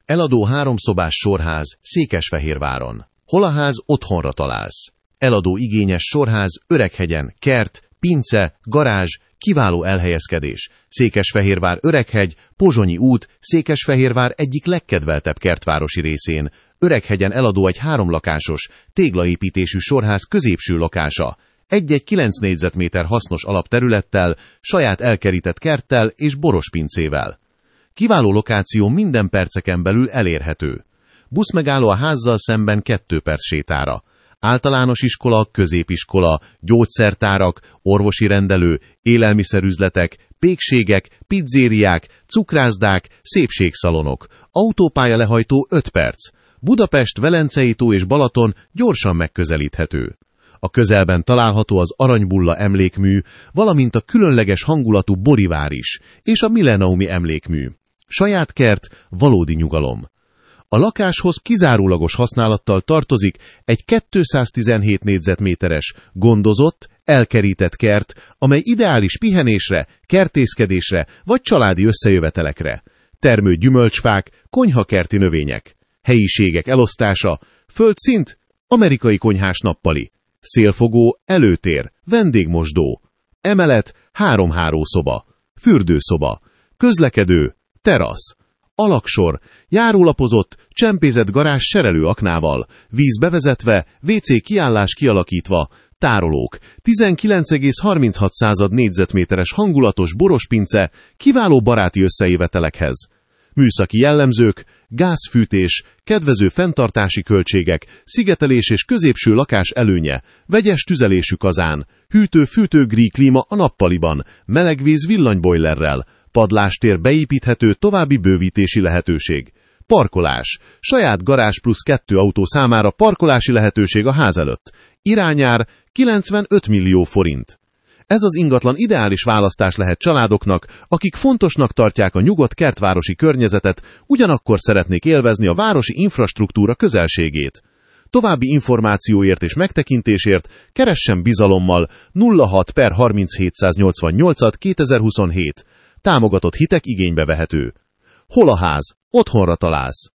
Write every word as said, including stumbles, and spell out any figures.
Eladó háromszobás sorház Székesfehérváron. Hol a ház, otthonra találsz. Eladó igényes sorház Öreghegyen, kert, pince, garázs, kiváló elhelyezkedés. Székesfehérvár Öreghegy, Pozsonyi út, Székesfehérvár egyik legkedveltebb kertvárosi részén. Öreghegyen eladó egy háromlakásos, téglaépítésű sorház középső lakása. Egy-egy kilenc négyzetméter hasznos alapterülettel, saját elkerített kerttel és boros pincével. Kiváló lokáció minden perceken belül elérhető. Buszmegálló a házzal szemben kettő perc sétára. Általános iskola, középiskola, gyógyszertárak, orvosi rendelő, élelmiszerüzletek, pékségek, pizzériák, cukrászdák, szépségszalonok. Autópálya lehajtó öt perc. Budapest, Velencei tó és Balaton gyorsan megközelíthető. A közelben található az Aranybulla emlékmű, valamint a különleges hangulatú Borivár is, és a Millenniumi emlékmű. Saját kert, valódi nyugalom. A lakáshoz kizárólagos használattal tartozik egy kétszáztizenhét négyzetméteres, gondozott, elkerített kert, amely ideális pihenésre, kertészkedésre vagy családi összejövetelekre. Termő gyümölcsfák, konyhakerti növények. Helyiségek elosztása, földszint, amerikai konyhás nappali. Szélfogó, előtér, vendégmosdó. Emelet, három hálószoba. Fürdőszoba. Közlekedő, terasz. Alaksor, járólapozott, csempézett garázs serelőaknával, víz bevezetve, vé cé kiállás kialakítva, tárolók, tizenkilenc egész harminchat négyzetméteres hangulatos borospince, kiváló baráti összejövetelekhez. Műszaki jellemzők, gázfűtés, kedvező fenntartási költségek, szigetelés és középső lakás előnye, vegyes tüzelésű kazán, hűtő-fűtő-gríj klíma a nappaliban, melegvíz villanybojlerrel, padlástér beépíthető további bővítési lehetőség. Parkolás. Saját garázs plusz kettő autó számára parkolási lehetőség a ház előtt. Irányár kilencvenöt millió forint. Ez az ingatlan ideális választás lehet családoknak, akik fontosnak tartják a nyugodt kertvárosi környezetet, ugyanakkor szeretnék élvezni a városi infrastruktúra közelségét. További információért és megtekintésért keressen bizalommal nulla hat per harminchétszáznyolcvannyolc kétezer-huszonhét. Támogatott hitek igénybe vehető. Hol a ház? Otthonra találsz.